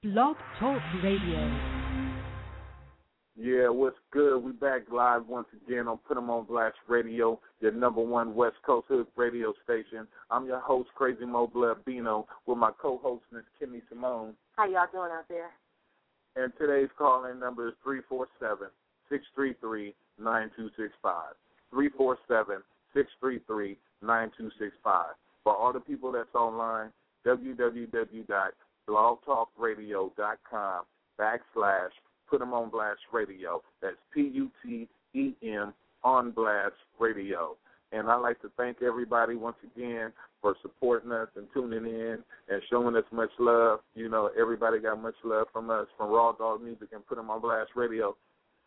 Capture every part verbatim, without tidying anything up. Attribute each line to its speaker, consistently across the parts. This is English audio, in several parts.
Speaker 1: Blog Talk Radio.
Speaker 2: Yeah, what's good? We back live once again on Put 'em on Blast Radio, your number one West Coast hood radio station. I'm your host, Crazy Mo Blood Bino, with my co-host, Miss Kimmy Simone.
Speaker 3: How y'all doing out there?
Speaker 2: And today's call-in number is three four seven, six three three, nine two six five. three four seven, six three three, nine two six five. For all the people that's online, www.blogtalkradio.com backslash Put 'em on Blast Radio. That's P U T E M on Blast Radio. And I'd like to thank everybody once again for supporting us and tuning in and showing us much love. You know, everybody got much love from us, from Raw Dog Music and Put 'em on Blast Radio.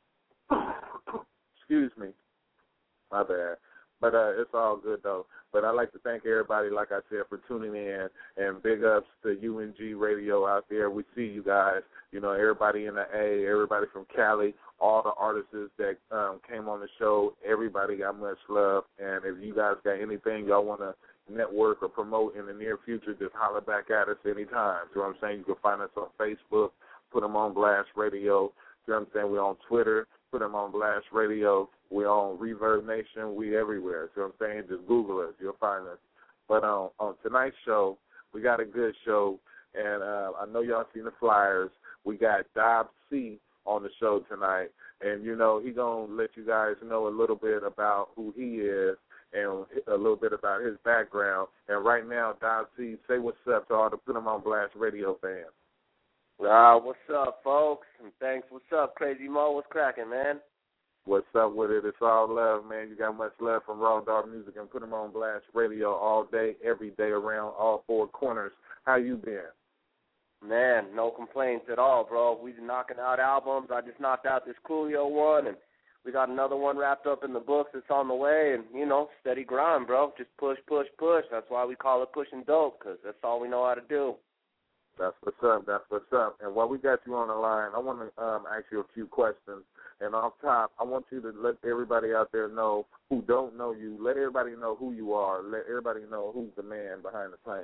Speaker 2: Excuse me. My bad. But uh, it's all good, though. But I'd like to thank everybody, like I said, for tuning in. And big ups to U N G Radio out there. We see you guys. You know, everybody in the A, everybody from Cali, all the artists that um, came on the show, everybody got much love. And if you guys got anything y'all want to network or promote in the near future, just holler back at us anytime. You know what I'm saying? You can find us on Facebook, Put 'em on Blast Radio. You know what I'm saying? We're on Twitter, Put 'em on Blast Radio. We're on Reverb Nation. We everywhere. You know what I'm saying? Just Google us. You'll find us. But um, on tonight's show, we got a good show. And uh, I know y'all seen the flyers. We got Dob C on the show tonight. And, you know, he going to let you guys know a little bit about who he is and a little bit about his background. And right now, Dob C, say what's up to all the Put 'em on Blast Radio fans.
Speaker 4: Uh, what's up, folks? And thanks. What's up, Crazy Mo? What's cracking, man?
Speaker 2: What's up with it? It's all love, man. You got much love from Raw Dog Music and Put 'em on Blast Radio all day, every day, around all four corners. How you been?
Speaker 4: Man, no complaints at all, bro. We've been knocking out albums. I just knocked out this Coolio one, and we got another one wrapped up in the books that's on the way. And, you know, steady grind, bro. Just push, push, push. That's why we call it pushing dope, because that's all we know how to do.
Speaker 2: That's what's up. That's what's up. And while we got you on the line, I want to um, ask you a few questions. And off top, I want you to let everybody out there know who don't know you. Let everybody know who you are. Let everybody know who's the man behind the plan.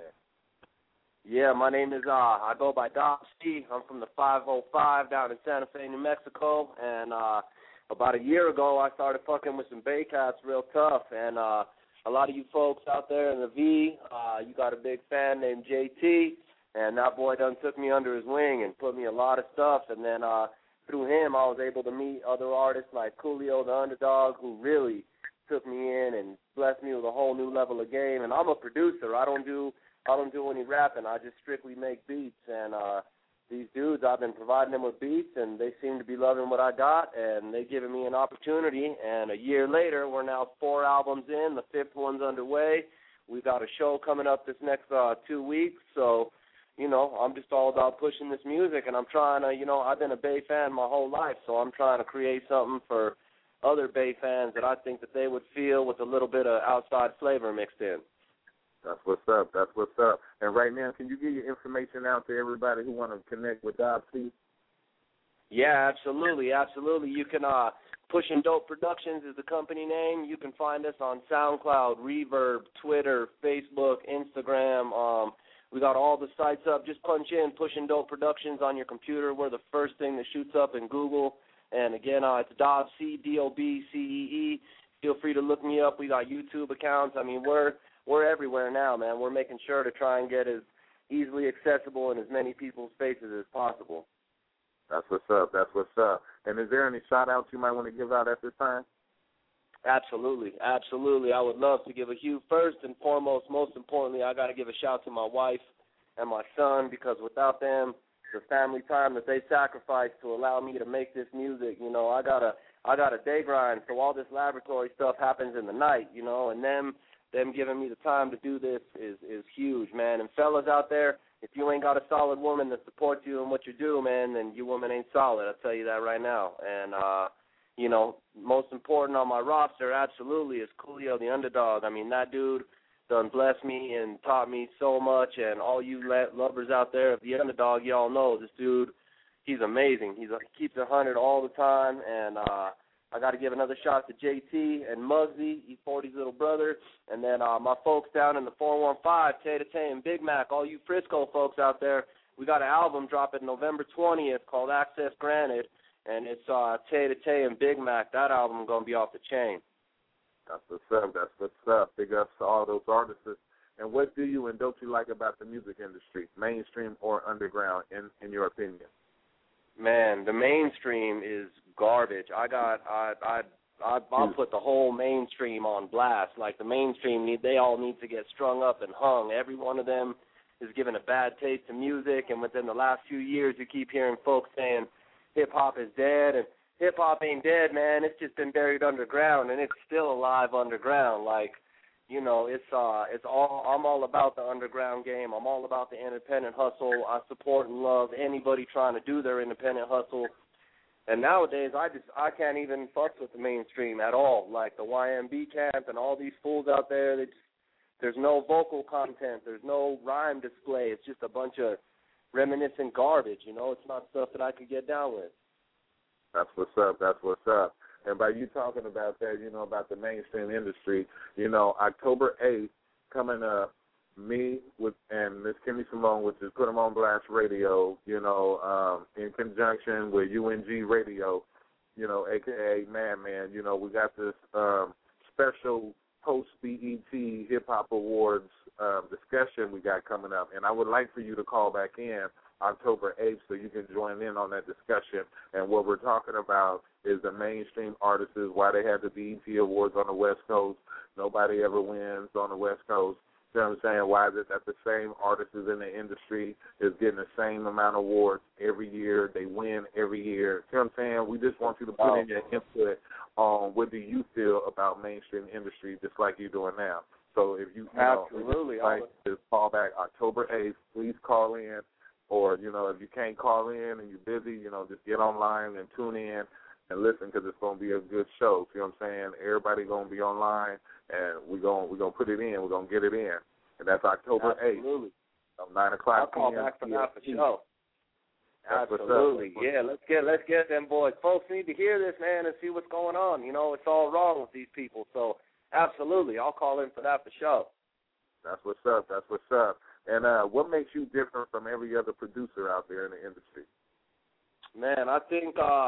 Speaker 4: Yeah, my name is, uh, I go by Dob C. I'm from the five oh five down in Santa Fe, New Mexico. And uh, about a year ago, I started fucking with some Bay Cats real tough. And uh, a lot of you folks out there in the V, uh, you got a big fan named J T. And that boy done took me under his wing and put me a lot of stuff. And then uh, through him, I was able to meet other artists like Coolio the Underdog, who really took me in and blessed me with a whole new level of game. And I'm a producer. I don't do I don't do any rapping. I just strictly make beats. And uh, these dudes, I've been providing them with beats, and they seem to be loving what I got, and they've given me an opportunity. And a year later, we're now four albums in. The fifth one's underway. We've got a show coming up this next uh, two weeks. So, you know, I'm just all about pushing this music, and I'm trying to, you know, I've been a Bay fan my whole life, so I'm trying to create something for other Bay fans that I think that they would feel with a little bit of outside flavor mixed in.
Speaker 2: That's what's up. That's what's up. And right now, can you get your information out to everybody who want to connect with Dob C?
Speaker 4: Yeah, absolutely, absolutely. You can, uh, Pushing Dope Productions is the company name. You can find us on SoundCloud, Reverb, Twitter, Facebook, Instagram. Um, we got all the sites up. Just punch in Pushing Dope Productions on your computer. We're the first thing that shoots up in Google. And, again, uh, it's Dob C, D O B C E E. Feel free to look me up. We got YouTube accounts. I mean, we're we're everywhere now, man. We're making sure to try and get as easily accessible in as many people's faces as possible.
Speaker 2: That's what's up. That's what's up. And is there any shout-outs you might want to give out at this time?
Speaker 4: Absolutely. Absolutely. I would love to give a huge, first and foremost, most importantly, I got to give a shout to my wife and my son, because without them, the family time that they sacrificed to allow me to make this music, you know, I got a, I got a day grind, so all this laboratory stuff happens in the night, you know, and them, them giving me the time to do this is, is huge, man. And fellas out there, if you ain't got a solid woman that supports you in what you do, man, then your woman ain't solid. I'll tell you that right now. And, uh, you know, most important on my roster, absolutely, is Coolio the Underdog. I mean, that dude done blessed me and taught me so much. And all you lovers out there of the Underdog, y'all know this dude, he's amazing. He's a, he keeps it one hundred all the time. And uh, I got to give another shout to J T and Muggsy, E forty's little brother, and then uh, my folks down in the four one five, Tay to Tay and Big Mac, all you Frisco folks out there, we got an album dropping November twentieth called Access Granted, and it's uh, Tay to Tay and Big Mac. That album is going to be off the chain.
Speaker 2: That's what's up. That's what's up. Big ups to all those artists. And what do you and don't you like about the music industry, mainstream or underground, in, in your opinion?
Speaker 4: Man, the mainstream is garbage. I got, I, I, I, I'll put the whole mainstream on blast. Like the mainstream, need, they all need to get strung up and hung. Every one of them is giving a bad taste to music, and within the last few years, you keep hearing folks saying hip-hop is dead, and hip-hop ain't dead, man. It's just been buried underground, and it's still alive underground. Like, you know, it's uh, it's all. I'm all about the underground game. I'm all about the independent hustle. I support and love anybody trying to do their independent hustle. And nowadays, I just I can't even fuck with the mainstream at all. Like the Y M B camp and all these fools out there, they just, there's no vocal content. There's no rhyme display. It's just a bunch of reminiscent garbage. You know, it's not stuff that I could get down with.
Speaker 2: That's what's up. That's what's up. And by you talking about that, you know, about the mainstream industry, you know, October eighth coming up, me with and Miss Kimmy Simone, which is Put 'em on Blast Radio, you know, um, in conjunction with U N G Radio, you know, a k a. Madman, you know, we got this um, special post-B E T Hip-Hop Awards uh, discussion we got coming up. And I would like for you to call back in October eighth so you can join in on that discussion. And what we're talking about is the mainstream artists, why they have the B E T Awards on the West Coast. Nobody ever wins on the West Coast. You know what I'm saying? Why is it that the same artists in the industry is getting the same amount of awards every year? They win every year. You know what I'm saying? We just want you to put oh. in your input on what do you feel about mainstream industry, just like you're doing now. So if you, you
Speaker 4: Absolutely.
Speaker 2: know, like to call back October eighth, please call in. Or, you know, if you can't call in and you're busy, you know, just get online and tune in and listen, because it's going to be a good show. You know what I'm saying? Everybody going to be online, and we're going we're gonna put it in. We're going to get it in. And that's October eighth.
Speaker 4: Absolutely.
Speaker 2: nine o'clock
Speaker 4: I'll call back for that for sure. Absolutely. Yeah, let's get let's get them boys. Folks need to hear this, man, and see what's going on. You know, it's all wrong with these people. So, absolutely, I'll call in for that for sure.
Speaker 2: That's what's up. That's what's up. And uh, what makes you different from every other producer out there in the industry?
Speaker 4: Man, I think uh,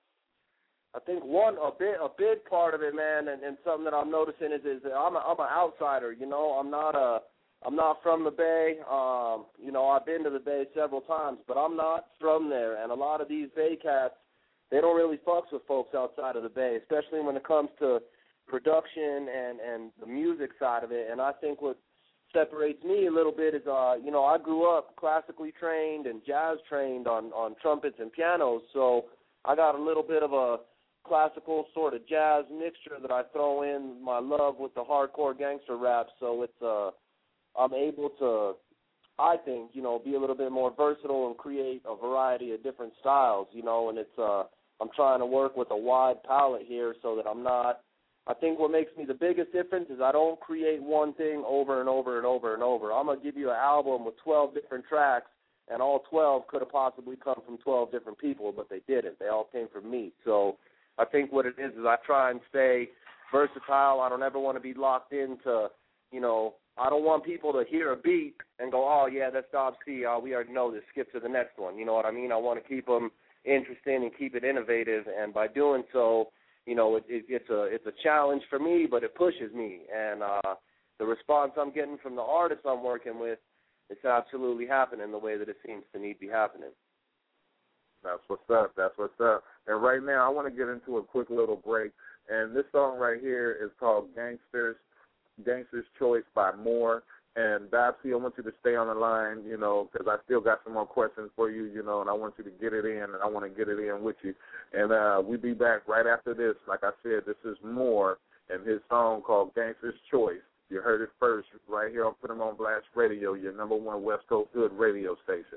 Speaker 4: I think one a bit a big part of it, man, and, and something that I'm noticing is is that I'm a, I'm an outsider. You know, I'm not a I'm not from the Bay. Um, you know, I've been to the Bay several times, but I'm not from there. And a lot of these Bay cats, they don't really fucks with folks outside of the Bay, especially when it comes to production and and the music side of it. And I think what separates me a little bit is, uh, you know, I grew up classically trained and jazz trained on, on trumpets and pianos, so I got a little bit of a classical sort of jazz mixture that I throw in my love with the hardcore gangster rap, so it's, uh, I'm able to, I think, you know, be a little bit more versatile and create a variety of different styles, you know, and it's, uh, I'm trying to work with a wide palette here so that I'm not, I think what makes me the biggest difference is I don't create one thing over and over and over and over. I'm going to give you an album with twelve different tracks, and all twelve could have possibly come from twelve different people, but they didn't. They all came from me. So I think what it is is I try and stay versatile. I don't ever want to be locked into, you know, I don't want people to hear a beat and go, oh, yeah, that's Dob C. Oh, we already know this. Skip to the next one. You know what I mean? I want to keep them interesting and keep it innovative, and by doing so, you know, it, it, it's a it's a challenge for me, but it pushes me. And uh, the response I'm getting from the artists I'm working with, it's absolutely happening the way that it seems to need to be happening.
Speaker 2: That's what's up. That's what's up. And right now, I want to get into a quick little break. And this song right here is called Gangsters, Gangster's Choice by Moore. And, Babsy, I want you to stay on the line, you know, because I still got some more questions for you, you know, and I want you to get it in, and I want to get it in with you. And uh, we'll be back right after this. Like I said, this is Moore and his song called Gangster's Choice. You heard it first right here on Put 'em on Blast Radio, your number one West Coast Hood radio station.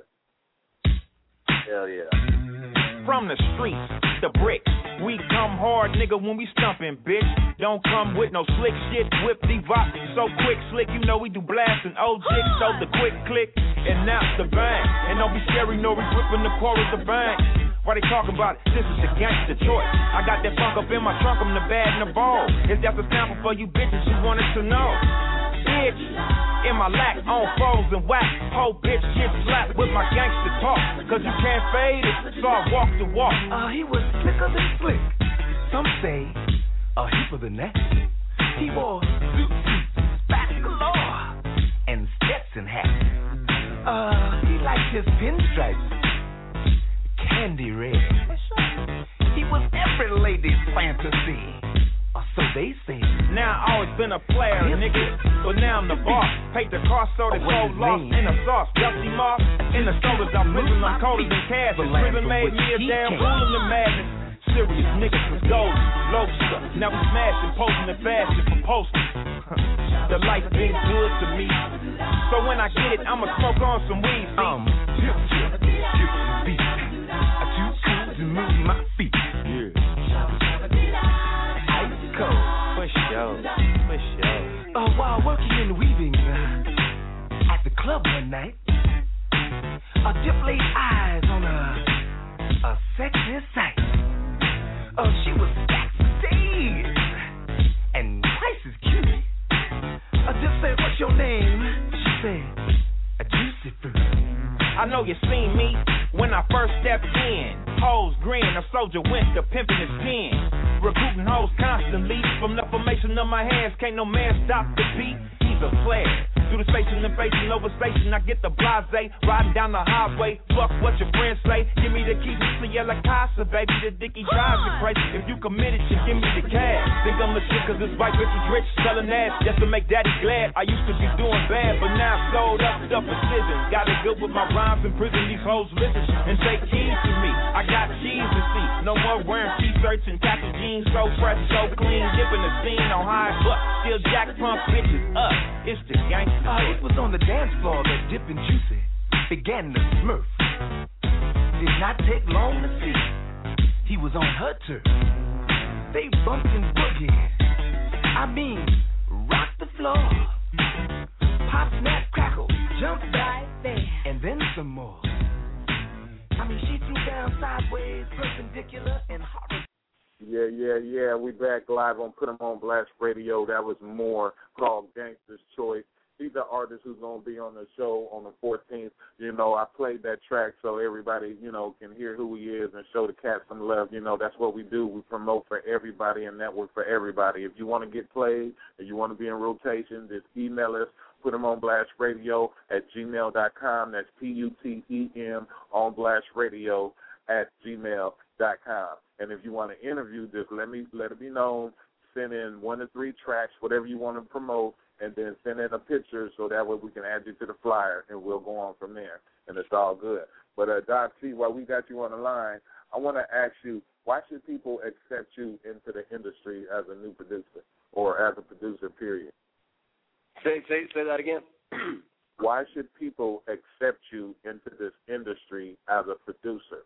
Speaker 4: Hell yeah.
Speaker 1: From the streets, the bricks, we come hard, nigga, when we stumpin', bitch. Don't come with no slick shit, whip the vop, so quick, slick, you know we do blastin', old chicks, so the quick click, and now the bang. And don't be scary, no, we whippin' the chorus the bang. Why they talking about it? This is the gangster choice. I got that funk up in my trunk, I'm the bad and the ball. If that's a sample for you bitches, you wanted to know. bitch. In my lack, on foes and wax. Whole bitch get slapped with my gangster talk. Cause you can't fade it, so I walk the walk.
Speaker 3: Uh, he was slicker than slick. Some say a heaper than that. He wore suit suits, spats galore, and Stetson hats. Uh, he liked his pinstripes, candy red. He was every lady's fantasy. So they say.
Speaker 1: Now I always been a player, nigga, but now I'm the boss. Paid the cost so they so lost in the sauce. Dusty Moss in the sodas, I'm prison, I'm colder than cash. Prison made me a damn fool in the madness. Serious niggas was golden, low stuff. Now we smashing, posing and fashion for posters. The life been good to me, so when I get it, I'ma smoke on some weed. See?
Speaker 3: Um, hip chip, hip beat. I too cool to move my feet. Yeah.
Speaker 1: For sure, for sure.
Speaker 3: Uh, while working in weaving uh, at the club one night, a dip laid eyes on a, a sexy sight. Uh, she was backstage and twice as cute. A dip said, "What's your name?" She said, "A juicy fruit."
Speaker 1: I know you seen me when I first stepped in. Hoes grin, a soldier went to pimping his pen. Recruiting hoes constantly. From the formation of my hands, can't no man stop the beat. He's a player. Through the station and facing over station, I get the blase. Riding down the highway, fuck what your friends say. Give me the keys to your La Casa, baby. The dicky drives you crazy. If you committed, you give me the cash. Think I'm the shit cause this white bitch is rich, selling ass just to make daddy glad. I used to be doing bad, but now I'm sold up, stuff precision. Got it good with my rhymes in prison. These hoes listen and take keys to me. I got cheese to see. No more wearing t-shirts and khaki jeans. So fresh, so clean. Dipping the scene on high butt. Still jack pump bitches up. It's the gangster.
Speaker 3: Uh, it was on the dance floor that Dip and Juicy began to smurf. Did not take long to see. He was on her turf. They bumped and boogied. I mean, rocked the floor. Pop, snap, crackle, jump right there. And then some more. I mean, she threw down sideways, perpendicular, and horrible.
Speaker 2: Yeah, yeah, yeah. We back live on Put 'em on Blast Radio. That was more called Gangsta's Choice. He's the artist who's going to be on the show on the fourteenth. You know, I played that track so everybody, you know, can hear who he is and show the cat some love. You know, that's what we do. We promote for everybody and network for everybody. If you want to get played and you want to be in rotation, just email us, put 'em on blast radio at gmail dot com. That's P U T E M on blast radio at gmail dot com. And if you want to interview, just let me let it be known. Send in one to three tracks, whatever you want to promote, and then send in a picture so that way we can add you to the flyer, and we'll go on from there. And it's all good. But, uh, Doc T, while we got you on the line, I want to ask you, why should people accept you into the industry as a new producer or as a producer, period?
Speaker 4: Say, say, say that again.
Speaker 2: Why should people accept you into this industry as a producer?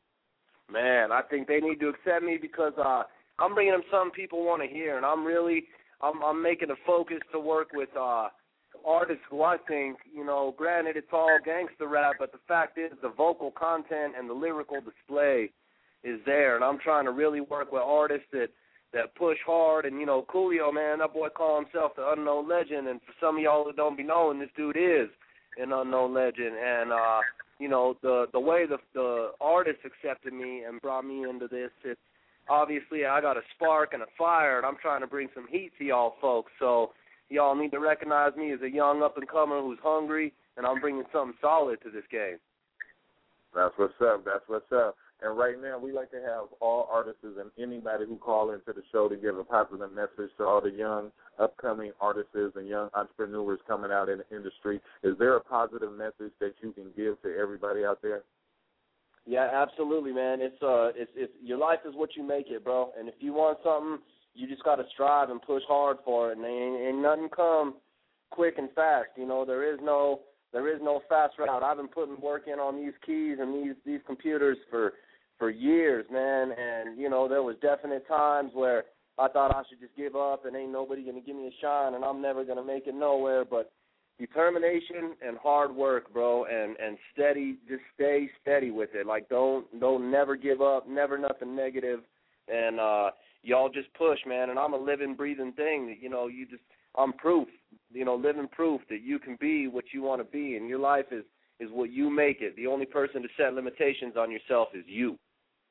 Speaker 4: Man, I think they need to accept me because uh, I'm bringing them something people want to hear, and I'm really I'm, I'm making a focus to work with uh, artists who I think, you know, granted it's all gangster rap, but the fact is the vocal content and the lyrical display is there, and I'm trying to really work with artists that, that push hard. And, you know, Coolio, man, that boy call himself the unknown legend, and for some of y'all who don't be knowing, this dude is an unknown legend. And, uh, you know, the the way the the artists accepted me and brought me into this, it's obviously I got a spark and a fire, and I'm trying to bring some heat to y'all folks. So y'all need to recognize me as a young up-and-comer who's hungry, and I'm bringing something solid to this game.
Speaker 2: That's what's up. That's what's up. And right now, we like to have all artists and anybody who call into the show to give a positive message to all the young, upcoming artists and young entrepreneurs coming out in the industry. Is there a positive message that you can give to everybody out there?
Speaker 4: Yeah, absolutely, man. It's uh, it's it's your life is what you make it, bro. And if you want something, you just got to strive and push hard for it. And ain't, ain't nothing come quick and fast. You know, there is no there is no fast route. I've been putting work in on these keys and these these computers for. for years, man, and, you know, there was definite times where I thought I should just give up and ain't nobody going to give me a shine and I'm never going to make it nowhere, but determination and hard work, bro, and, and steady, just stay steady with it. Like, don't, don't never give up, never nothing negative, and uh, y'all just push, man, and I'm a living, breathing thing. You know, you just, I'm proof, you know, living proof that you can be what you want to be, and your life is, is what you make it. The only person to set limitations on yourself is you.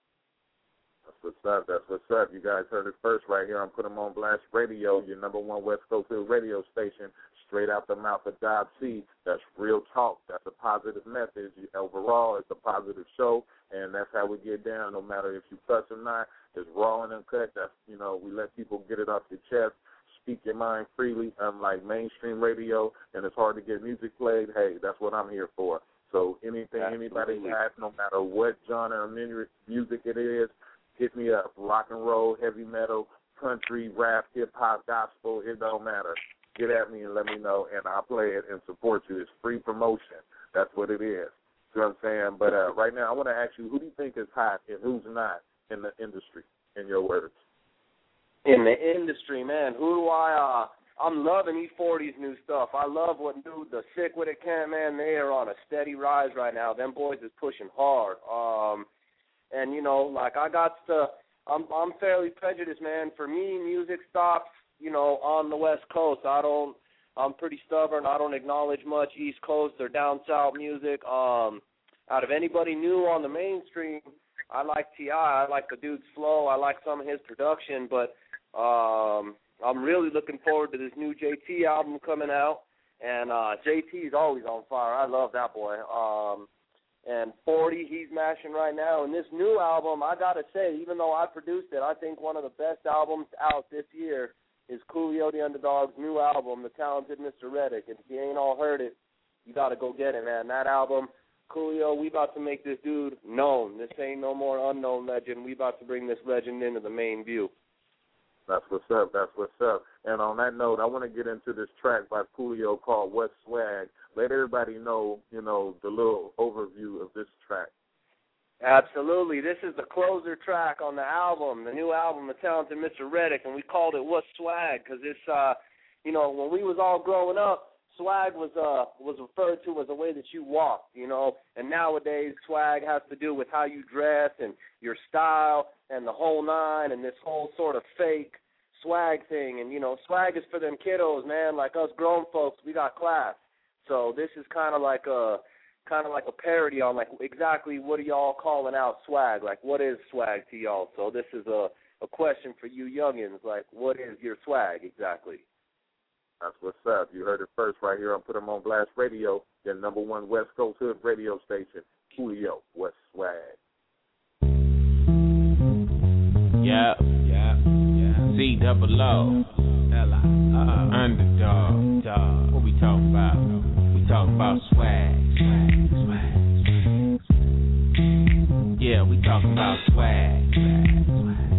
Speaker 2: That's what's up. That's what's up. You guys heard it first right here on Put 'em on Blast Radio, your number one West Coast radio station, straight out the mouth of Dob C. That's real talk. That's a positive message. Overall, it's a positive show, and that's how we get down. No matter if you cuss or not, it's raw and uncut. That's, you know, we let people get it off your chest, speak your mind freely, unlike mainstream radio, and it's hard to get music played. Hey, that's what I'm here for. So anything anybody has, no matter what genre of music it is, hit me up. Rock and roll, heavy metal, country, rap, hip-hop, gospel, it don't matter. Get at me and let me know, and I'll play it and support you. It's free promotion. That's what it is. You know what I'm saying? But uh, right now I want to ask you, who do you think is hot and who's not in the industry, in your words?
Speaker 4: In the industry, man, who do I, uh, I'm loving E forty's new stuff. I love what new, the Sick With It Can, man, they are on a steady rise right now. Them boys is pushing hard. Um, and, you know, like I got to, I'm, I'm fairly prejudiced, man. For me, music stops, you know, on the West Coast. I don't, I'm pretty stubborn. I don't acknowledge much East Coast or down south music. Um, out of anybody new on the mainstream, I like T I I like the dude's flow. I like some of his production, but um, I'm really looking forward to this new J T album coming out. And uh, J T is always on fire. I love that boy. Um, and forty, he's mashing right now. And this new album, I got to say, even though I produced it, I think one of the best albums out this year is Coolio the Underdog's new album, The Talented Mister Reddick. And if you ain't all heard it, you got to go get it, man. That album, Coolio, we about to make this dude known. This ain't no more unknown legend. We about to bring this legend into the main view.
Speaker 2: That's what's up. That's what's up. And on that note, I want to get into this track by Coolio called What Swag. Let everybody know, you know, the little overview of this track.
Speaker 4: Absolutely. This is the closer track on the album, the new album, The Talented Mister Reddick, and we called it What Swag because it's, uh, you know, when we was all growing up, swag was uh was referred to as a way that you walk, you know, and nowadays swag has to do with how you dress and your style and the whole nine and this whole sort of fake swag thing. And, you know, swag is for them kiddos, man. Like us grown folks, we got class. So this is kind of like a kind of like a parody on like exactly what are y'all calling out swag? Like what is swag to y'all? So this is a, a question for you youngins. Like what is your swag exactly?
Speaker 2: That's what's up. You heard it first right here on Put 'em on Blast Radio, the number one West Coast hood radio station, Coolio, What Swag.
Speaker 5: Yeah, yeah, yeah. C double O, L I, uh, underdog, dog. What we talking about? We talking about swag, swag, swag, swag. Yeah, we talking about swag, swag, swag.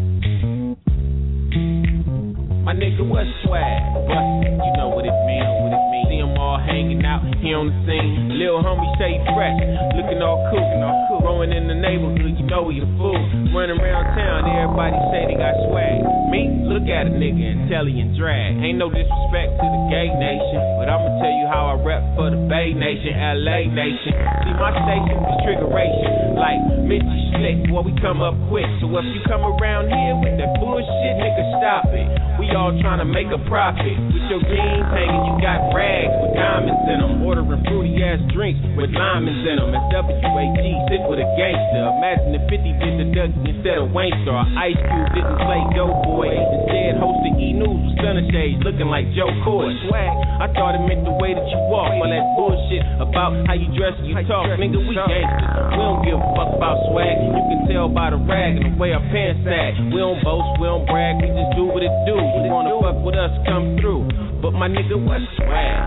Speaker 5: My nigga, what swag? Bust it, you know what it mean, what it mean. See them all hanging out here on the scene. Lil' homie stay fresh, looking all cool, all cool. Growing in the neighborhood, you know he the fool. Running around town, everybody say they got swag. Me, look at a nigga and telly and drag. Ain't no disrespect to the gay nation, but I'ma tell you how I rep for the Bay Nation, L A Nation. See, my station was triggeration, like Mitchie Slick, boy, we come up quick. So if you come around here with that bullshit, nigga, stop it. We all trying to make a profit. With your jeans hanging, you got rags with diamonds in them. Ordering fruity ass drinks with diamonds in them. It's W A G, sit with a gangster. Imagine if fifty did the Dougie instead of Wayne Star. Ice Cube didn't play Dope Boy. Instead hosted E-News with stunner shades looking like Joe Coy. Swag, I thought it meant the way that you walk. All that bullshit about how you dress and you talk. Nigga, we gangsters. We don't give a fuck about swag. You can tell by the rag and the way our pants sag. We don't boast, we don't brag, we just do what it do. You wanna fuck with us, come through. But my nigga, what swag?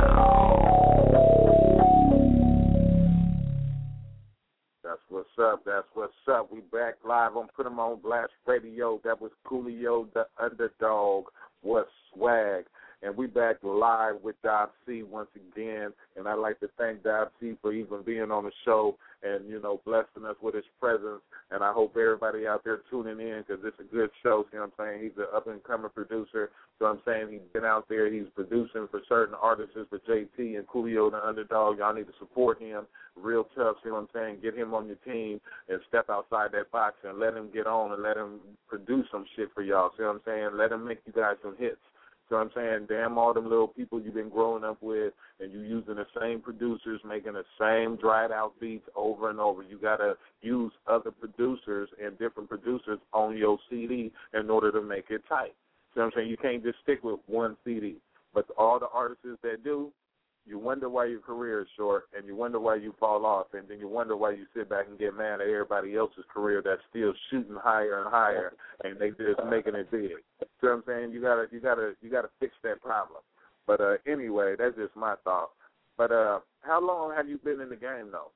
Speaker 2: That's what's up. That's what's up. We back live on Put 'em on Blast Radio. That was Coolio the Underdog. What swag? And we back live with Dob C once again. And I'd like to thank Dob C for even being on the show and, you know, blessing us with his presence. And I hope everybody out there tuning in because it's a good show. See what I'm saying? He's an up-and-coming producer. So I'm saying he's been out there. He's producing for certain artists for J T and Coolio the Underdog. Y'all need to support him. Real tough. See what I'm saying? Get him on your team and step outside that box and let him get on and let him produce some shit for y'all. See what I'm saying? Let him make you guys some hits. So I'm saying, damn all them little people you've been growing up with, and you using the same producers, making the same dried out beats over and over. You gotta use other producers and different producers on your C D in order to make it tight. So I'm saying, you can't just stick with one C D. But all the artists that do, you wonder why your career is short, and you wonder why you fall off, and then you wonder why you sit back and get mad at everybody else's career that's still shooting higher and higher, and they just making it big. So I'm saying, you gotta, you gotta, you gotta fix that problem. But uh, anyway, that's just my thought. But uh, how long have you been in the game, though?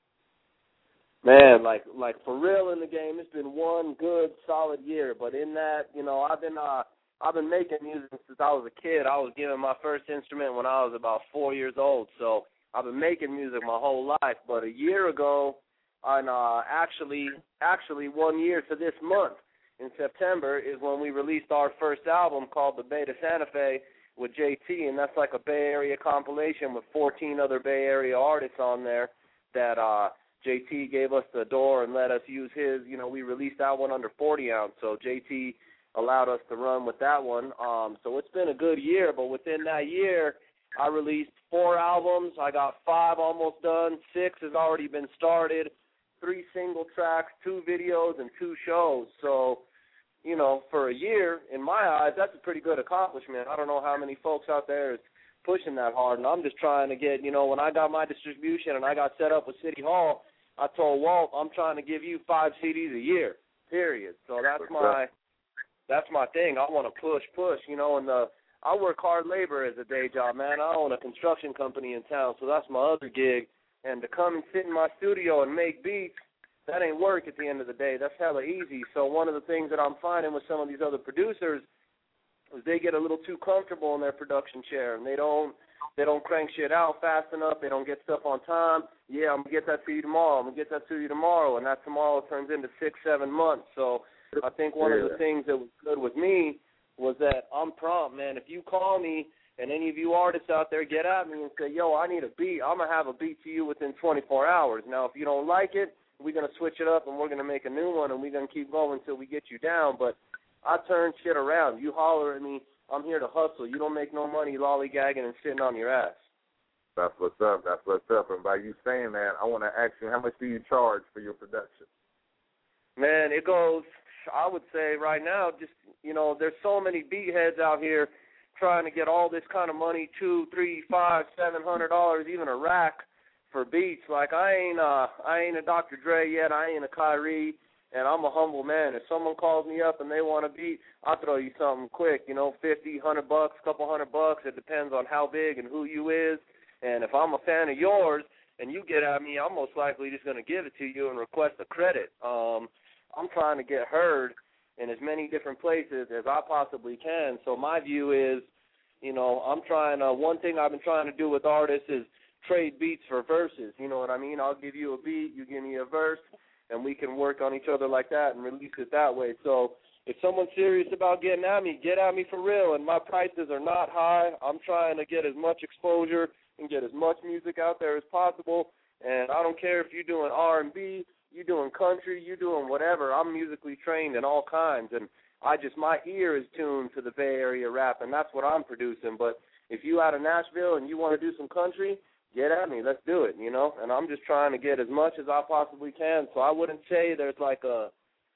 Speaker 4: Man, like, like for real in the game, it's been one good solid year. But in that, you know, I've been, uh, I've been making music since I was a kid. I was given my first instrument when I was about four years old. So I've been making music my whole life. But a year ago, on uh, actually, actually one year to this month, in September, is when we released our first album called The Bay to Santa Fe with J T, and that's like a Bay Area compilation with fourteen other Bay Area artists on there that uh, J T gave us the door and let us use his. You know, we released that one under forty ounce, so J T allowed us to run with that one. Um, so it's been a good year, but within that year, I released four albums. I got five almost done. Six has already been started. Three single tracks, two videos, and two shows. So, you know, for a year, in my eyes, that's a pretty good accomplishment. I don't know how many folks out there is pushing that hard, and I'm just trying to get, you know, when I got my distribution and I got set up with City Hall, I told Walt, I'm trying to give you five C Ds a year, period. So that's my that's my thing. I want to push, push, you know, and the I work hard labor as a day job, man. I own a construction company in town, so that's my other gig. And to come and sit in my studio and make beats, that ain't work at the end of the day. That's hella easy. So one of the things that I'm finding with some of these other producers is they get a little too comfortable in their production chair, and they don't they don't crank shit out fast enough. They don't get stuff on time. Yeah, I'm going to get that to you tomorrow. I'm going to get that to you tomorrow. And that tomorrow turns into six, seven months. So I think one of the things that was good with me was that I'm prompt, man. If you call me and any of you artists out there get at me and say, yo, I need a beat, I'm going to have a beat to you within twenty-four hours. Now, if you don't like it, we're going to switch it up and we're going to make a new one and we're going to keep going until we get you down. But I turn shit around. You holler at me, I'm here to hustle. You don't make no money lollygagging and sitting on your ass.
Speaker 2: That's what's up. That's what's up. And by you saying that, I want to ask you, how much do you charge for your production?
Speaker 4: Man, it goes, I would say right now, just, you know, there's so many beat heads out here trying to get all this kind of money, two, three, five, seven hundred dollars, even a rack for beats. Like I ain't, uh, I ain't a Doctor Dre yet. I ain't a Kyrie, and I'm a humble man. If someone calls me up and they want a beat, I'll throw you something quick. You know, fifty, hundred bucks, couple hundred bucks. It depends on how big and who you is. And if I'm a fan of yours and you get at me, I'm most likely just going to give it to you and request a credit. Um, I'm trying to get heard in as many different places as I possibly can. So my view is, you know, I'm trying to, one thing I've been trying to do with artists is trade beats for verses. You know what I mean? I'll give you a beat, you give me a verse, and we can work on each other like that and release it that way. So if someone's serious about getting at me, get at me for real. And my prices are not high. I'm trying to get as much exposure and get as much music out there as possible. And I don't care if you're doing R and B, you're doing country, you're doing whatever. I'm musically trained in all kinds. And I just, my ear is tuned to the Bay Area rap, and that's what I'm producing. But if you out of Nashville and you want to do some country, get at me. Let's do it, you know. And I'm just trying to get as much as I possibly can. So I wouldn't say there's like a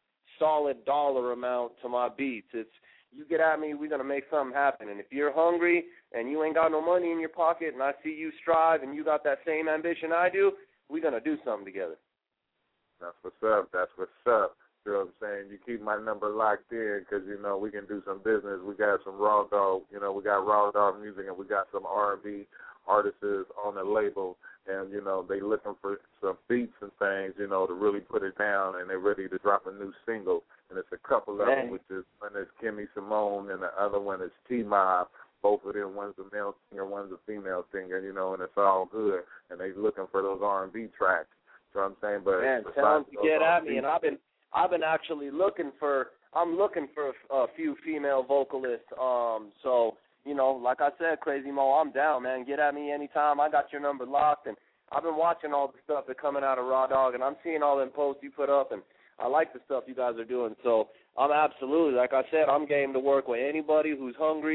Speaker 4: solid dollar amount to my beats. It's, you get at me, we're going to make something happen. And if you're hungry and you ain't got no money in your pocket and I see you strive and you got that same ambition I do, we're going to do something together.
Speaker 2: That's what's up. That's what's up. You know what I'm saying? You keep my number locked in because, you know, we can do some business. We got some raw dog, you know, we got raw dog music and we got some R and B artists on the label. And, you know, they looking for some beats and things, you know, to really put it down, and they're ready to drop a new single. And it's a couple of them, which is one is Kimmy Simone and the other one is T-Mob. Both of them, one's a male singer, one's a female singer, you know, and it's all good. And they looking for those R and B tracks. You know what I'm saying? But
Speaker 4: man, tell them to get at me. And I've been, I've been actually looking for, I'm looking for a, a few female vocalists. Um, so. You know, like I said, Crazy Mo, I'm down, man. Get at me anytime. I got your number locked, and I've been watching all the stuff that's coming out of Raw Dog, and I'm seeing all them posts you put up, and I like the stuff you guys are doing. So I'm absolutely, like I said, I'm game to work with anybody who's hungry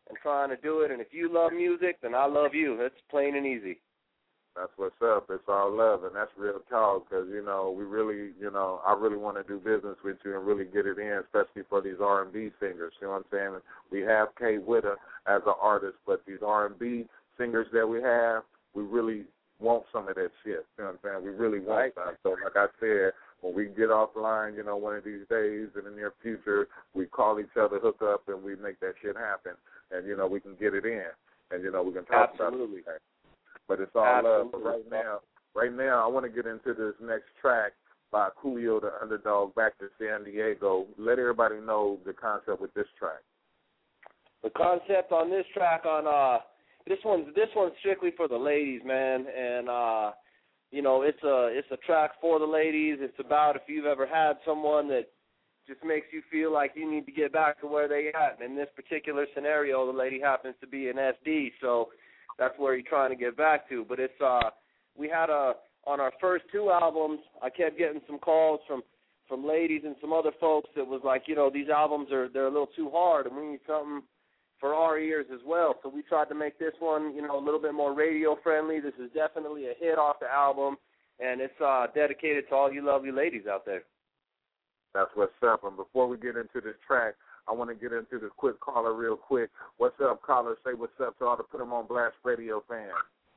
Speaker 4: and trying to do it. And if you love music, then I love you. It's plain and easy.
Speaker 2: That's what's up. It's all love, and that's real talk because, you know, we really, you know, I really want to do business with you and really get it in, especially for these R and B singers. You know what I'm saying? We have Kay Witter as an artist, but these R and B singers that we have, we really want some of that shit. You know what I'm saying? We really want that. So, like I said, when we get offline, you know, one of these days in the near future, we call each other, hook up, and we make that shit happen. And, you know, we can get it in. And, you know, we can talk
Speaker 4: Absolutely.
Speaker 2: about it. But it's all
Speaker 4: Absolutely.
Speaker 2: love. But right now, right now, I want to get into this next track by Coolio the Underdog, Back to San Diego. Let everybody know the concept with this track.
Speaker 4: The concept on this track, on uh, this one's this one's strictly for the ladies, man. And uh, you know, it's a it's a track for the ladies. It's about if you've ever had someone that just makes you feel like you need to get back to where they at. And in this particular scenario, the lady happens to be an S D, so that's where you're trying to get back to. But it's uh, we had a on our first two albums, I kept getting some calls from, from ladies and some other folks that was like, you know, these albums are they're a little too hard, and we need something for our ears as well. So we tried to make this one, you know, a little bit more radio friendly. This is definitely a hit off the album, and it's uh, dedicated to all you lovely ladies out there.
Speaker 2: That's what's up. And before we get into this track, I want to get into this quick caller real quick. What's up, caller? Say what's up to all the Put 'em on Blast radio fans.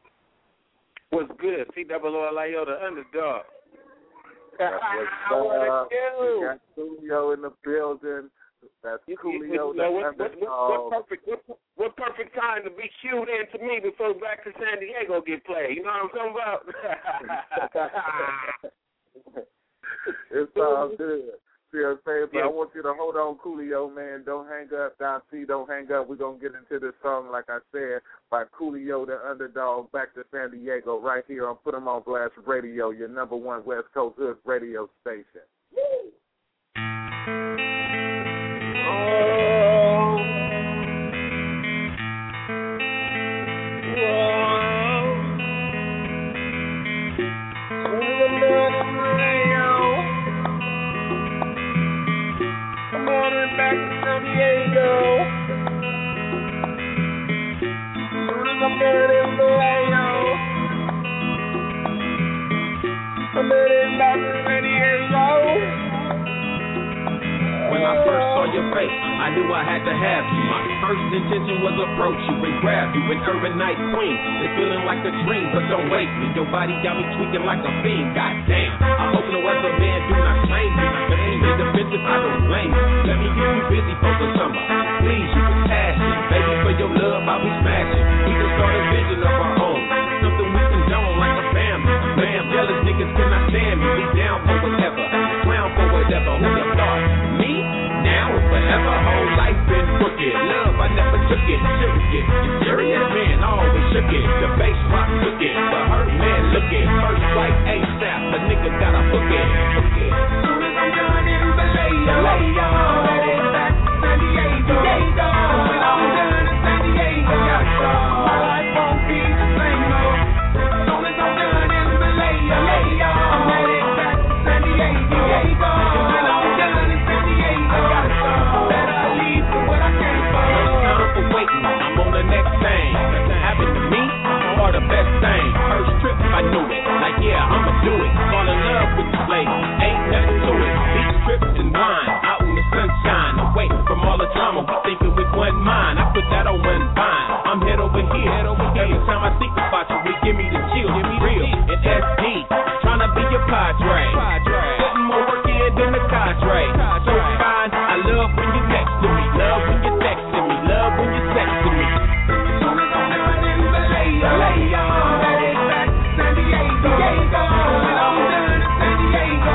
Speaker 6: What's good? C double O L I O, the Underdog.
Speaker 2: That's what's up. We got Coolio in the building. That's Coolio the
Speaker 6: what,
Speaker 2: Underdog.
Speaker 6: what, what, perfect, what, what perfect time to be cued in to me before Back to San Diego get played. You know what I'm talking about?
Speaker 2: It's all good. See what I'm saying? But yeah. I want you to hold on, Coolio, man. Don't hang up. Don C, don't hang up. We're going to get into this song, like I said, by Coolio, the Underdog, Back to San Diego, right here on Put 'em on Blast Radio, your number one West Coast Hood radio station. Woo!
Speaker 6: Back to San Diego. Soon as I'm heading Vallejo, I'm heading back to San Diego.
Speaker 5: When I first saw your face, I knew I had to have you. My first intention was approach you and grab you. An urban night queen, it's feeling like a dream, but don't wake me. Your body got me tweaking like a fiend. Goddamn, I hope no other man do not claim me. If he is defensive, I don't blame you. Let me get you busy for the summer. Please, you with passion, baby, for your love, I'll be smashing. We can start a vision of our own, something we condone like a family. Man, jealous niggas cannot stand me. Be down for whatever, clown for whatever. Who you thought? Me? Now or forever, whole life been crooked. Love, I never took it. Serious, you serious? Man, I always shook it. The bass rock took it. But her man, look it. First flight ASAP, the nigga gotta book it. Book it.
Speaker 6: Soon as I'm done in Vallejo, I'm headed back to San Diego. When I'm done in San Diego, my life won't be the same, no. Soon as I'm done in Vallejo, I'm headed back to San Diego. When I'm done in San Diego, better leave for what I came for.
Speaker 5: No time for waiting, I'm on the next thing. Nothing happened to me, or the best thing. First trip, I knew it. Like, yeah, I'ma do it. Fall in love with this lady, ain't nothing to it. Beach trips and wine, out in the sunshine. Away from all the drama, we thinking with one mind. I put that on one vine. I'm head over here. Head over here. Every time I think about you, it give me the chill. Give me real. And S D, trying to be your padre. Putting more work in than the cadre. So fine, I love when you're next to me. Love when you're texting me. Love when you're sexing me.
Speaker 6: Soon as I'm done in Vallejo, I'm headed back to San Diego. When I'm done in San Diego,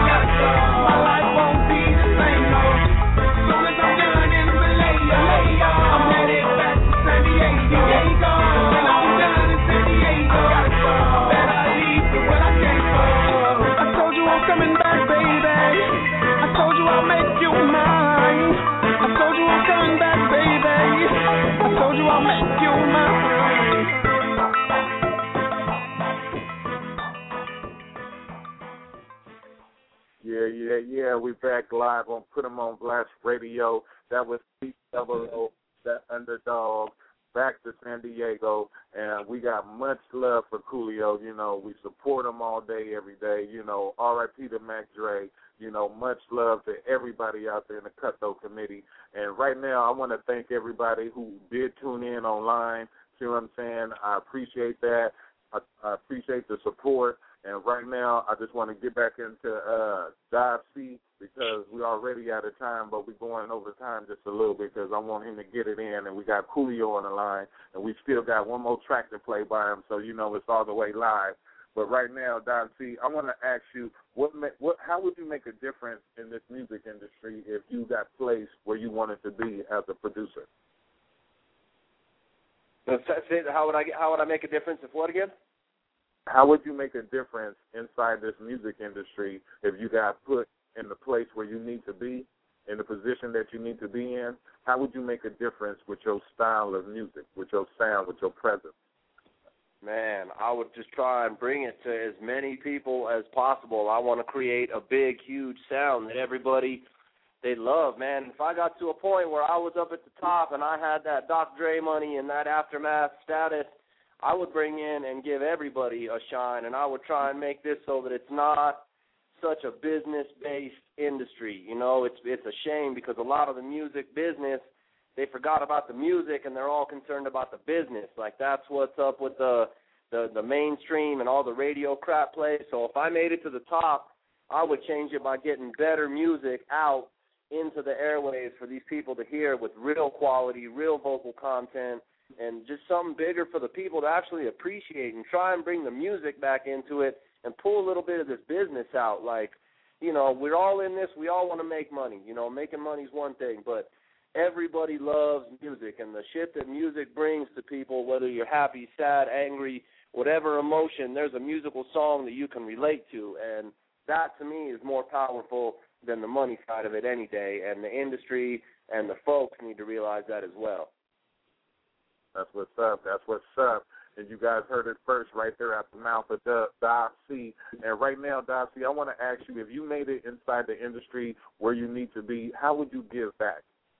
Speaker 6: my life won't be the same, no. Soon as I'm done in Vallejo, I'm headed back to San Diego. When I'm done in San Diego, better leave for what I came for. I told you I'm coming back, baby. I told you I'll make you mine. I told you I'm coming back, baby. I told you I'll make you mine.
Speaker 2: Yeah, yeah, yeah. We back live on Put 'em on Blast Radio. That was C double O, that Underdog, back to San Diego, and we got much love for Coolio. You know, we support him all day, every day. You know, R I P to Mac Dre. You know, much love to everybody out there in the Cutthroat Committee. And right now, I want to thank everybody who did tune in online. See what I'm saying? I appreciate that. I, I appreciate the support. And right now, I just want to get back into uh, Dive C because we're already out of time, but we're going over time just a little bit because I want him to get it in. And we got Coolio on the line, and we still got one more track to play by him, so you know it's all the way live. But right now, Dive C, I want to ask you, what, what, how would you make a difference in this music industry if you got placed where you wanted to be as a producer?
Speaker 4: How would I how would I make a difference if what again?
Speaker 2: How would you make a difference inside this music industry if you got put in the place where you need to be, in the position that you need to be in? How would you make a difference with your style of music, with your sound, with your presence?
Speaker 4: Man, I would just try and bring it to as many people as possible. I want to create a big, huge sound that everybody, they love, man. If I got to a point where I was up at the top and I had that Doctor Dre money and that Aftermath status, I would bring in and give everybody a shine, and I would try and make this so that it's not such a business-based industry. You know, it's it's a shame because a lot of the music business, they forgot about the music and they're all concerned about the business. Like that's what's up with the, the, the mainstream and all the radio crap plays. So if I made it to the top, I would change it by getting better music out into the airwaves for these people to hear with real quality, real vocal content, and just something bigger for the people to actually appreciate and try and bring the music back into it and pull a little bit of this business out. Like, you know, we're all in this. We all want to make money. You know, making money is one thing, but everybody loves music, and the shit that music brings to people, whether you're happy, sad, angry, whatever emotion, there's a musical song that you can relate to, and that to me is more powerful than the money side of it any day, and the industry and the folks need to realize that as well.
Speaker 2: That's what's up. That's what's up. And you guys heard it first right there at the mouth of Dive C. And right now, Dive C, I want to ask you, if you made it inside the industry where you need to be, how would you give back?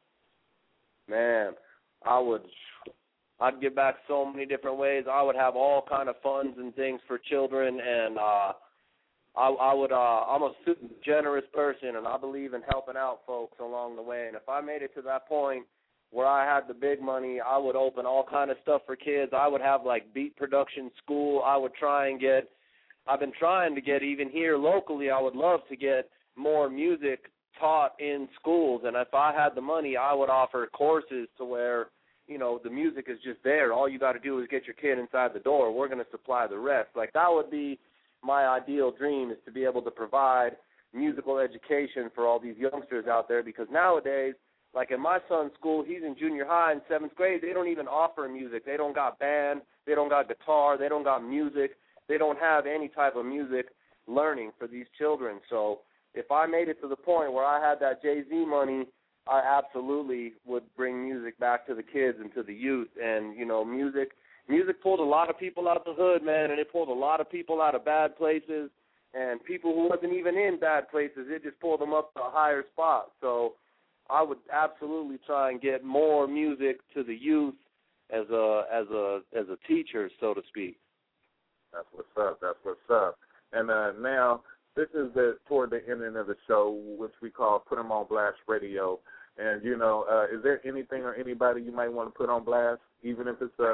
Speaker 4: Man, I would, I'd give back so many different ways. I would have all kind of funds and things for children, and uh, I, I would, uh, I'm a super generous person, and I believe in helping out folks along the way. And if I made it to that point where I had the big money, I would open all kind of stuff for kids. I would have, like, beat production school. I would try and get, I've been trying to get, even here locally, I would love to get more music taught in schools. And if I had the money, I would offer courses to where, you know, the music is just there. All you got to do is get your kid inside the door. We're going to supply the rest. Like, that would be my ideal dream, is to be able to provide musical education for all these youngsters out there, because nowadays, like in my son's school, he's in junior high in seventh grade. They don't even offer music. They don't got band. They don't got guitar. They don't got music. They don't have any type of music learning for these children. So if I made it to the point where I had that Jay-Z money, I absolutely would bring music back to the kids and to the youth. And, you know, music music pulled a lot of people out of the hood, man, and it pulled a lot of people out of bad places. And people who wasn't even in bad places, it just pulled them up to a higher spot. So I would absolutely try and get more music to the youth as a as a as a teacher, so to speak.
Speaker 2: That's what's up. That's what's up. And uh, now this is the toward the ending of the show, which we call Put 'em on Blast Radio. And you know, uh, is there anything or anybody you might want to put on blast, even if it's a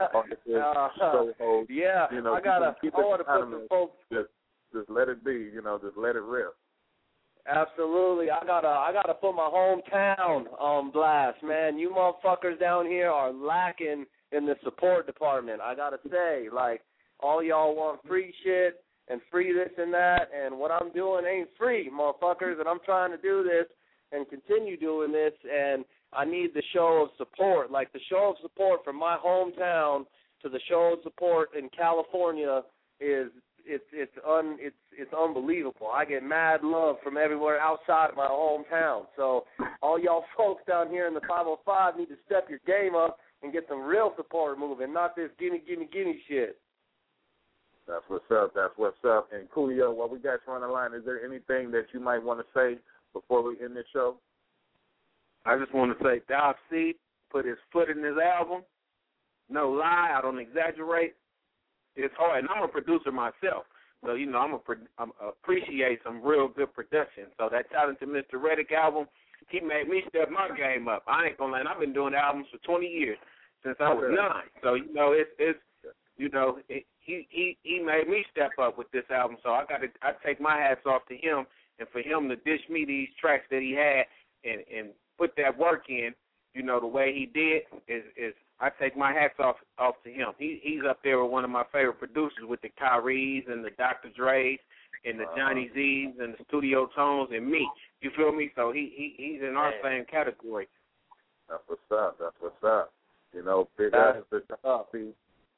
Speaker 2: uh, show host?
Speaker 4: Yeah,
Speaker 2: you know,
Speaker 4: I gotta.
Speaker 2: Keep
Speaker 4: I want to put some folks.
Speaker 2: Just, just let it be. You know, just let it rip.
Speaker 4: Absolutely. I gotta I gotta put my hometown on blast, man. You motherfuckers down here are lacking in the support department. I gotta say, like, all y'all want free shit and free this and that, and what I'm doing ain't free, motherfuckers, and I'm trying to do this and continue doing this, and I need the show of support. Like, the show of support from my hometown to the show of support in California is It's it's un it's it's unbelievable. I get mad love from everywhere outside of my hometown. So all y'all folks down here in the five oh five need to step your game up and get some real support moving, not this gimme gimme gimme shit.
Speaker 2: That's what's up. That's what's up. And Coolio, while we got you on the line, is there anything that you might want to say before we end the show?
Speaker 7: I just want to say Doc C put his foot in his album, no lie, I don't exaggerate. It's hard, and I'm a producer myself. So, you know, I'm a I'm appreciate some real good production. So that Talented Mister Reddick album, he made me step my game up. I ain't gonna lie, I've been doing albums for twenty years since I was nine. So, you know, it's it's you know, it, he he he made me step up with this album. So I got to I take my hats off to him, and for him to dish me these tracks that he had and and put that work in, you know, the way he did is is. I take my hats off off to him. He he's up there with one of my favorite producers with the Kyries and the Doctor Dre's and the Johnny Z's and the Studio Tones and me. You feel me? So he, he he's in our same category.
Speaker 2: That's what's up. That's what's up. You know, big ups to Dopsy.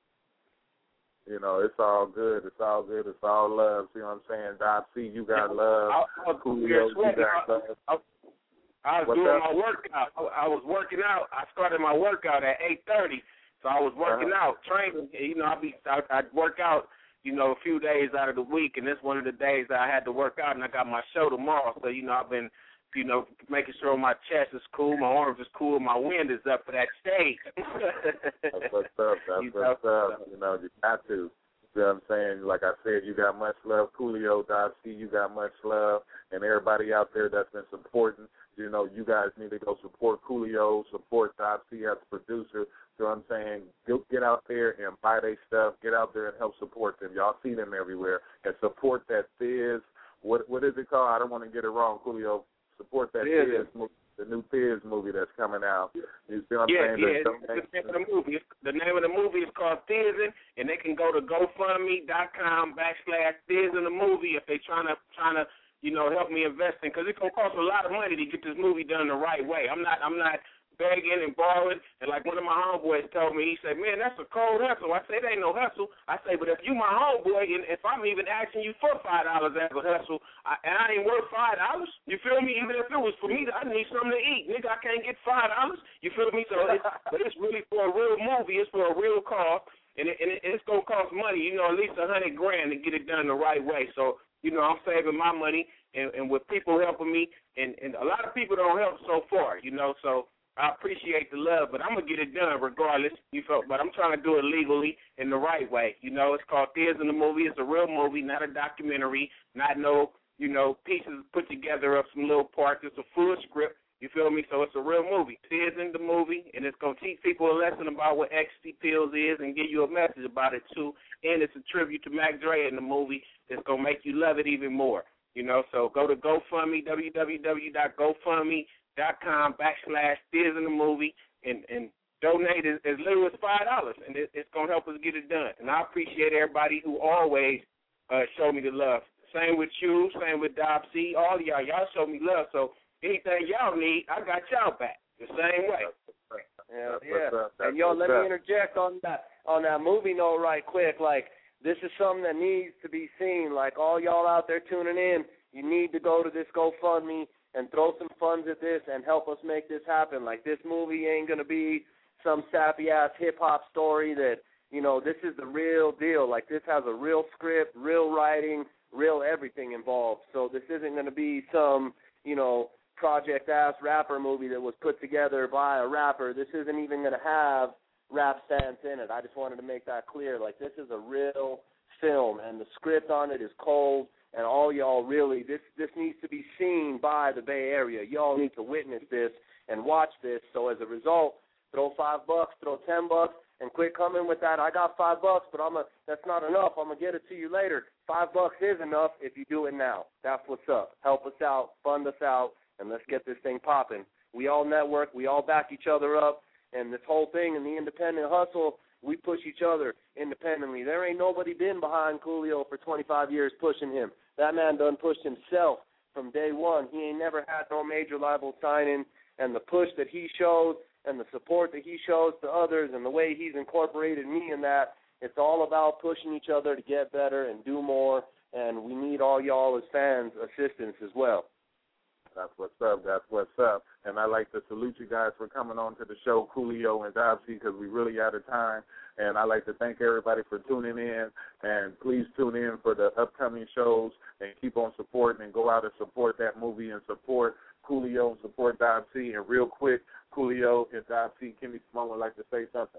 Speaker 2: You know, it's all good. It's all good. It's all love. See what I'm saying? Dopsy, you got love.
Speaker 7: I, I,
Speaker 2: Coolio, you got love.
Speaker 7: I, I, I was What's doing up? my workout. I, I was working out. I started my workout at eight thirty, so I was working uh-huh. out, training. You know, I be I, I work out, you know, a few days out of the week, and this one of the days that I had to work out, and I got my show tomorrow. So you know, I've been, you know, making sure my chest is cool, my arms is cool, my wind is up for that stage.
Speaker 2: That's what's up. That's you what's know? up. You know, you got to. You know what I'm saying? Like I said, you got much love. Coolio, Dopsy, you got much love. And everybody out there that's been supporting, you know, you guys need to go support Coolio, support Dopsy as a producer. You know what I'm saying? Go, get out there and buy their stuff. Get out there and help support them. Y'all see them everywhere. And support that Thiz. What What is it called? I don't want to get it wrong, Coolio. Support that Thiz movie. The new Thiz movie that's coming out. You see what I'm
Speaker 7: yeah,
Speaker 2: saying?
Speaker 7: Yeah, it's the name of the movie. It's, the name of the movie is called Thizzin', and they can go to GoFundMe.com backslash Thizzin' the movie if they trying to trying to you know help me invest in, because it's gonna cost a lot of money to get this movie done the right way. I'm not I'm not begging and borrowing, and like one of my homeboys told me, he said, man, that's a cold hustle. I say, it ain't no hustle. I say, but if you my homeboy, and if I'm even asking you for five dollars as a hustle, I, and I ain't worth five dollars, you feel me? Even if it was for me, I need something to eat. Nigga, I can't get five dollars. You feel me? So it's, but it's really for a real movie. It's for a real cause, and, it, and it, it's going to cost money, you know, at least a hundred grand to get it done the right way. So, you know, I'm saving my money, and, and with people helping me, and, and a lot of people don't help so far, you know, so I appreciate the love, but I'm going to get it done regardless. You feel, but I'm trying to do it legally in the right way. You know, it's called Thizzin' the movie. It's a real movie, not a documentary, not no, you know, pieces put together of some little parts. It's a full script. You feel me? So it's a real movie. Thizzin' the movie, and it's going to teach people a lesson about what ecstasy pills is and give you a message about it, too. And it's a tribute to Mac Dre in the movie. It's going to make you love it even more. You know, so go to GoFundMe, www.gofundme.com. dot com backslash Thizzin' the movie and, and donate as, as little as five dollars, and it, it's going to help us get it done. And I appreciate everybody who always uh, show me the love. Same with you, same with Dopsy, all of y'all. Y'all show me love, so anything y'all need, I got y'all back the same way.
Speaker 4: Yeah, yeah. And, yo, let me interject on that, on that movie note right quick. Like, this is something that needs to be seen. Like, all y'all out there tuning in, you need to go to this GoFundMe and throw some funds at this and help us make this happen. Like, this movie ain't going to be some sappy-ass hip-hop story that, you know, this is the real deal. Like, this has a real script, real writing, real everything involved. So this isn't going to be some, you know, project-ass rapper movie that was put together by a rapper. This isn't even going to have rap stance in it. I just wanted to make that clear. Like, this is a real film, and the script on it is cold. And all y'all really, this this needs to be seen by the Bay Area. Y'all need to witness this and watch this. So as a result, throw five bucks, throw ten bucks, and quit coming with that. I got five bucks, but I'm a. That's not enough. I'm gonna get it to you later. Five bucks is enough if you do it now. That's what's up. Help us out, fund us out, and let's get this thing popping. We all network. We all back each other up. And this whole thing in the independent hustle, we push each other independently. There ain't nobody been behind Coolio for twenty-five years pushing him. That man done pushed himself from day one. He ain't never had no major label signing, and the push that he shows and the support that he shows to others and the way he's incorporated me in that, it's all about pushing each other to get better and do more, and we need all y'all as fans' assistance as well.
Speaker 2: That's what's up. That's what's up. And I'd like to salute you guys for coming on to the show, Coolio and Dopsy, because we really out of time. And I'd like to thank everybody for tuning in. And please tune in for the upcoming shows and keep on supporting and go out and support that movie and support Coolio and support Dopsy. And real quick, Coolio and Dopsy, Kimmy Simone would like to say something.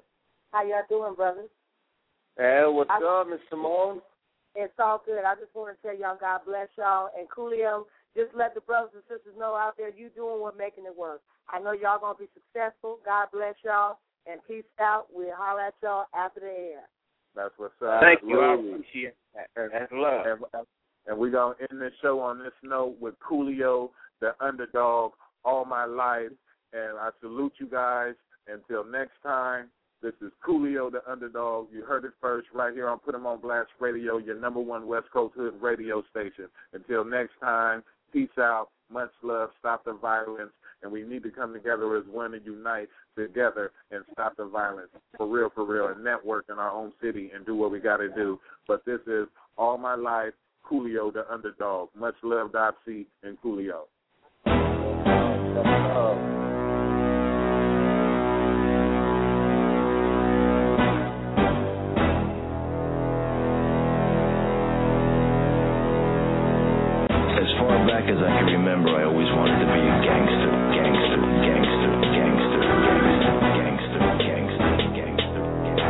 Speaker 8: How y'all doing, brothers?
Speaker 4: Hey, what's
Speaker 8: I,
Speaker 4: up, Miss Simone?
Speaker 8: It's all good. I just want to tell y'all God bless y'all. And Coolio, just let the brothers and sisters know out there you doing what making it work. I know y'all going to be successful. God bless y'all. And peace out. We'll holler at y'all after the air.
Speaker 2: That's what's up.
Speaker 7: Thank you. I appreciate that. That's love.
Speaker 2: And, and we're going to end this show on this note with Coolio, the underdog, all my life. And I salute you guys. Until next time, this is Coolio, the underdog. You heard it first right here on Put 'em on Blast Radio, your number one West Coast Hood radio station. Until next time, peace out, much love, stop the violence, and we need to come together as one and unite together and stop the violence, for real, for real, and network in our own city and do what we got to do. But this is All My Life, Coolio, the underdog. Much love, Dopsy and Coolio.
Speaker 9: Back as I can remember, I always wanted to be a gangster, gangster, gangster, gangster, gangster, gangster, gangster, gangster.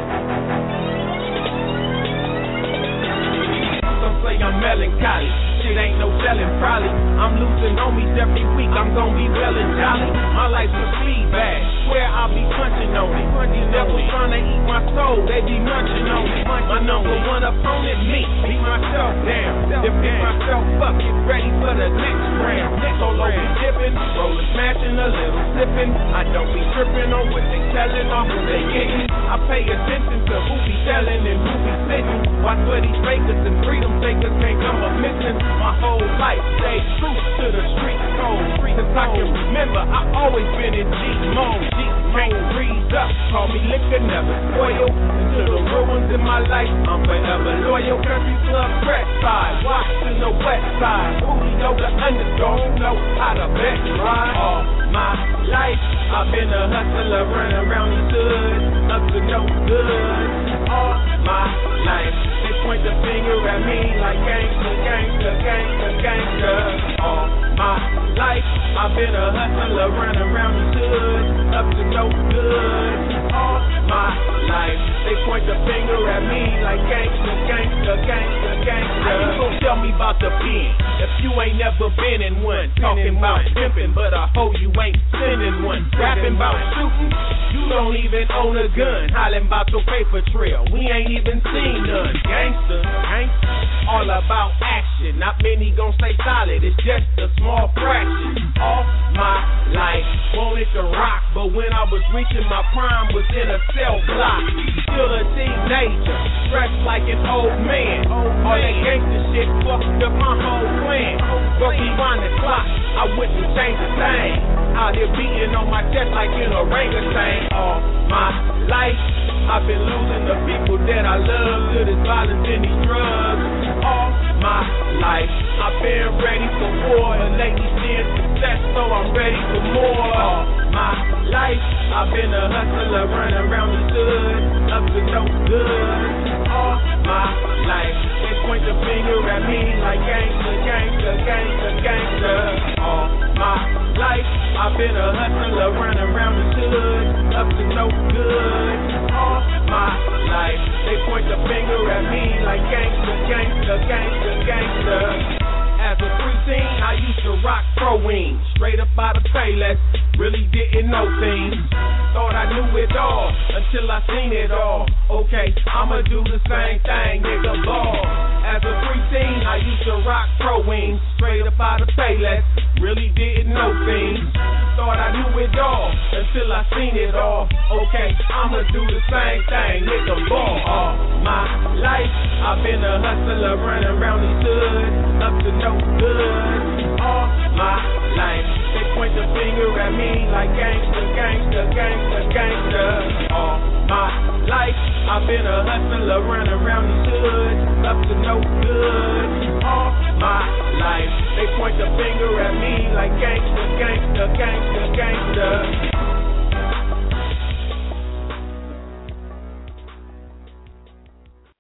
Speaker 5: Some say I'm melancholy. Shit ain't no selling, probably. I'm losing homies every week. I'm gonna be well and jolly. My life's a speed bag. Swear I'll be punching on it. These devils trying to eat my soul. They be munching on it. My number one opponent, me. Beat myself down. Then pick myself up. Get ready for the next round. Solo be dipping, rolling, smashing, a little sipping. I don't be tripping on what they telling or who they getting. I pay attention to who be selling and who be sitting. Watch where these fakers and freedom takers can't come up missing. My whole life stayed true to the street code. Cause I can remember I always been in G mode. G can't freeze up. Call me liquor, never spoil. Until the ruins in my life, I'm forever loyal. Country club, press side, watch in the west side. Coolio, the underdog, know how to bet ride. All my life, I've been a hustler, running around these hoods, up to no good. All my life, they point the finger at me like gangster, gangster, gangster, gangster. All my life, I've been a hustler, running around these hoods, up to no good. All my life, they point the finger at me like gangster, gangster, gangster, gangster. How you gon' tell me about the pen if you ain't never been in one? Talking about pimping, but I hope you ain't sending one. Rapping about shooting, you don't even own a gun. Hollering about your paper trail, we ain't even seen none. Gangster, gangster, all about action. Not many gon' stay solid, it's just a small fraction. All my life, wanted to rock, but when I was reaching my prime, was in a cell block. Still a teenager, dressed like an old man. All that gangster shit fucked up my whole plan. But rewind the clock, I wouldn't change a thing. Out here beating on my chest like an orangutan. All my life, I've been losing the people that I love to this violence and these drugs. All my life, I've been ready for war, but lately seeing success, so I'm ready for more. All my life, I've been a hustler, running around the hood, up to no good. All my life, they point the finger at me like gangster, gangster, gangster, gangster. All my life, I've been a hustler, running around the hood, up to no good. All my life, they point the finger at me like gangster, gangster, gangster, gangster. As a preteen, I used to rock pro-wing, straight up out of Payless, really didn't know things. Thought I knew it all, until I seen it all. Okay, I'ma do the same thing, nigga, ball. As a preteen, I used to rock pro-wing, straight up out of Payless, really didn't know things. Thought I knew it all, until I seen it all. Okay, I'ma do the same thing, nigga, ball. All my life, I've been a hustler, running around these hoods, up to no good. All my life, they point the finger at me like gangster, gangster, gangster, gangster. All my life, I've been a hustler, running around these hoods, up to no good. All my life, they point the finger at me like gangster, gangster, gangster, gangster.